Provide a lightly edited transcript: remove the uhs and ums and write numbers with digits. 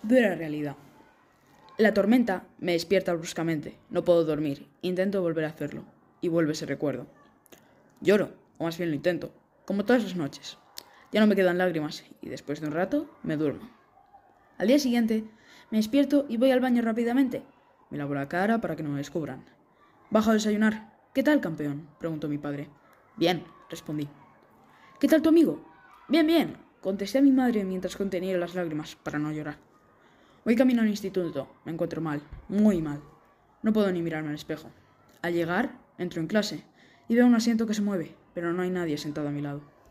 Dura realidad. La tormenta me despierta bruscamente. No puedo dormir. Intento volver a hacerlo. Y vuelve ese recuerdo. Lloro, o más bien lo intento, como todas las noches. Ya no me quedan lágrimas y después de un rato me duermo. Al día siguiente me despierto y voy al baño rápidamente. Me lavo la cara para que no me descubran. Bajo a desayunar. ¿Qué tal, campeón?, preguntó mi padre. Bien, respondí. ¿Qué tal tu amigo? Bien, bien, contesté a mi madre mientras contenía las lágrimas para no llorar. Voy camino al instituto. Me encuentro mal, muy mal. No puedo ni mirarme al espejo. Al llegar, entro en clase y veo un asiento que se mueve, pero no hay nadie sentado a mi lado.